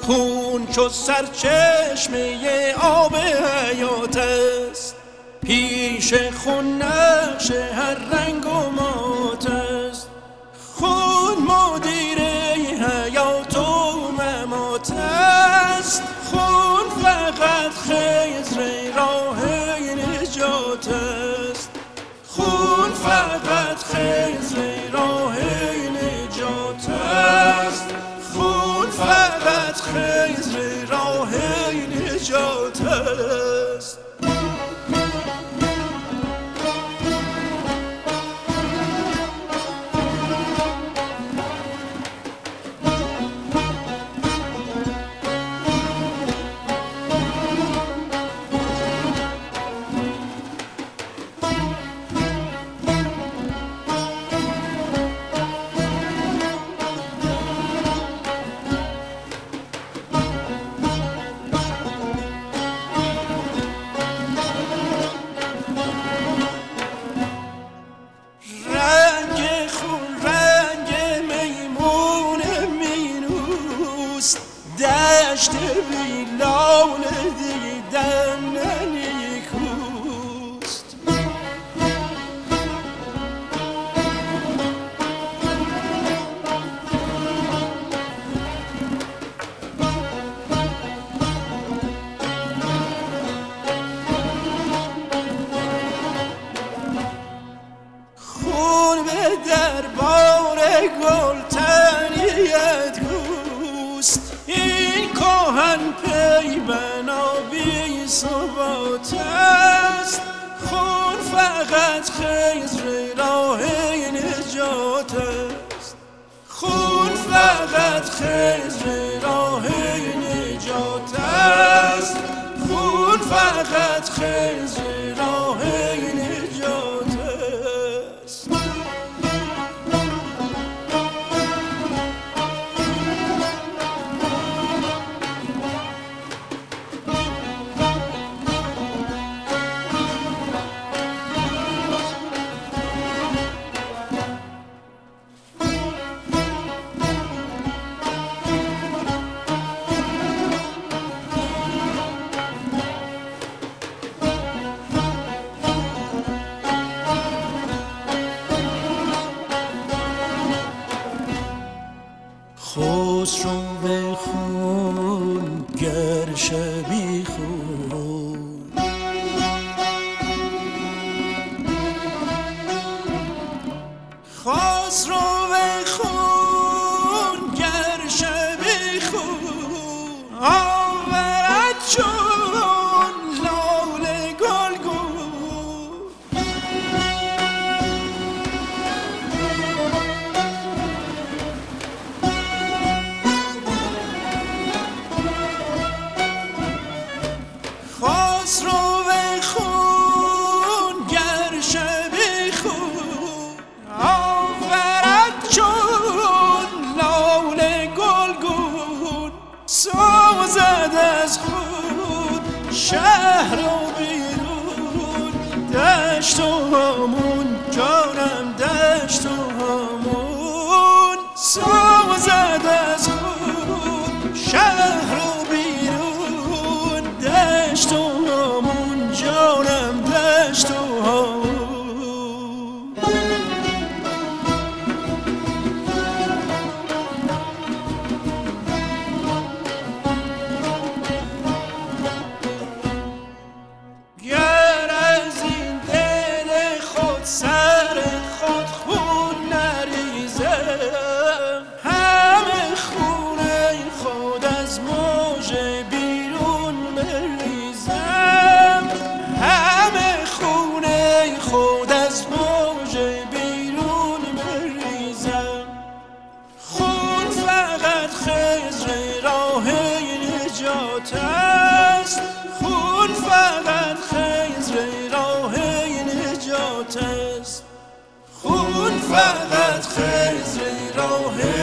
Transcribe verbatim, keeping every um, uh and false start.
خون چو سرچشمه آب حیات است، پیش خون نقش هر رنگ و مات است. خون مدیر حیات و ممات است، خون فقط خضر راه نجات است. خون فقط خضر راه نجات است. خون فقط خضر راه نجات است. دشت ویران دیدن نیکوست. خون به دربار گلتنیت گوست، این کهن پیمان بی ثبات است. خون فقط خضر راه نجات است. خون فقط خضر راه نجات است. خون فقط خضر راه نجات است. خسرو به خون گر شبی خون، خسرو به خون گر شبی خون، آورد چون لاله گلگون. خسرو به خون گر شبی خون، آورد چون لاله گلگون. سازد از خود شهر و بیرون، دشت و همون جانم دشت و همون. سازد از خود شهر و بیرون، دشت و همون جانم دشت و همون. گر از این دل خود سر خود خون نریزم، همه خونه خود از موج بیرون بریزم. همه خونه خود از موج بیرون بریزم. خون فقط خضر راه نجات است. خون فقط خضر راه نجات است. خون فقط خضر راه